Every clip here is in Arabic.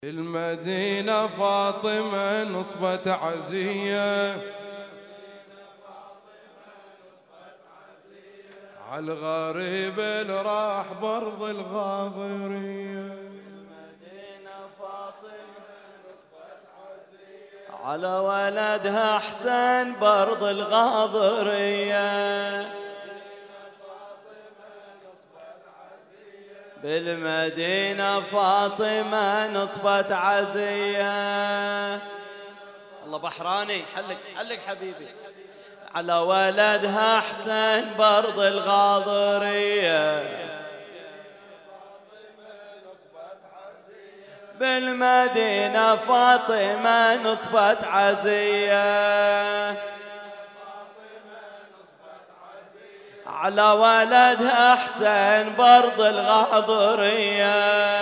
المدينة فاطمة نصبت عزية عالغريب اللي راح برض الغاضرية. المدينة فاطمة نصبت عزية على ولدها حسين برض الغاضرية. بالمدينة فاطمة نصبت عزية. الله بحراني حلق حبيبي. على ولدها حسين برض الغاضرية. بالمدينة فاطمة نصبت عزية. على ولدها حسين برض الغاضرية.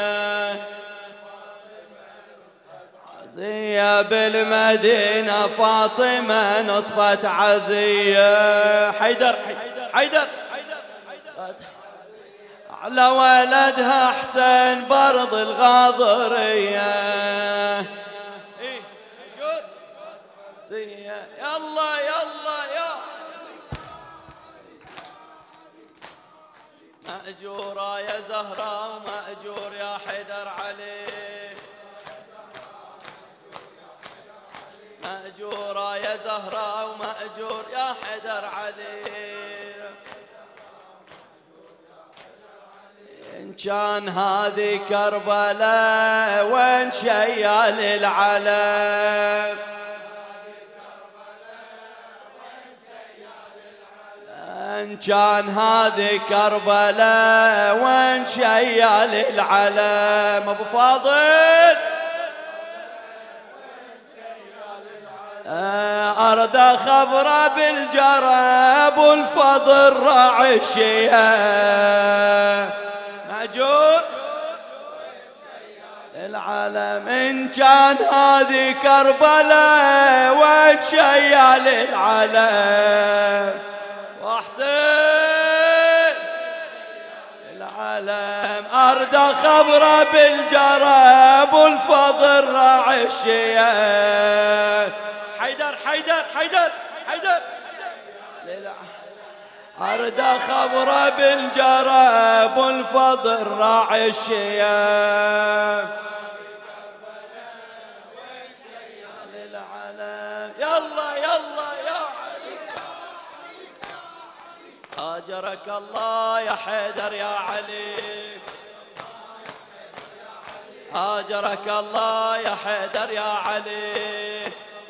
عزية بالمدينة فاطمة نصبت عزية. حيدر على ولدها حسين برض الغاضرية. يلا يا مأجورة يا زهرة ومأجور يا حيدر علي. مأجورة يا زهرة ومأجور يا حيدر علي. إن كان هذه كربلاء وين شيال العلم. إن كان هذه كربلاء وين شيال العلم. أبو فاضل أرد خبره بالجرب والفضل راعي الشيا. مأجور العلم. إن كان هذه كربلاء وين شيال العلم. وحسين العلم أرد خبره بالجرب والفضل راعي الشيا. حيدر أرد خبره بالجرب والفضل راعي الشيا. يلا يا أجرك الله يا حيدر يا علي. أجرك الله يا حيدر يا علي.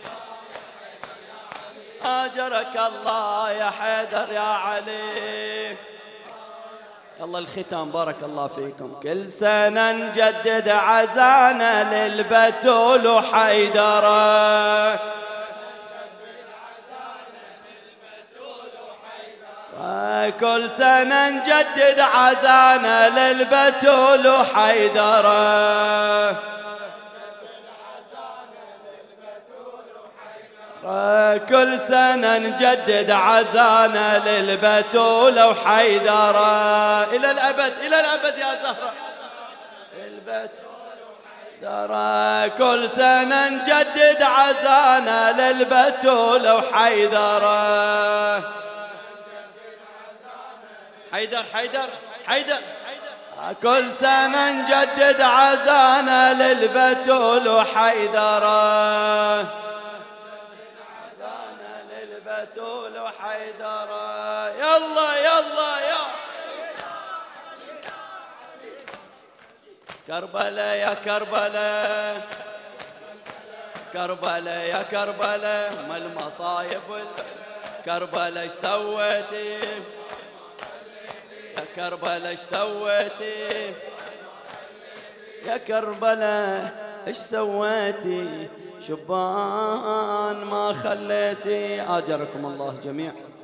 أجرك الله يا حيدر يا علي. يلا الختام بارك الله فيكم. كل سنة نجدد عزانا للبتول وحيدره. كل سنة نجدد عزانا للبتول وحيدره. كل سنة نجدد عزانا للبتول وحيدره. إلى الأبد يا زهرة. البتول وحيدره. كل سنة نجدد عزانا للبتول وحيدره. حيدر كل سنة نجدد عزانا للبتول وحيدره. عزانا للبتول وحيدره. يلا يا كربلاء يا كربلاء. كربلاء يا كربلاء ما المصايب كربلاء ايش سويتي. يا كربلاء ايش سويتي. يا كربلاء ايش سويتي. شبان ما خليتي. أجركم الله جميعا.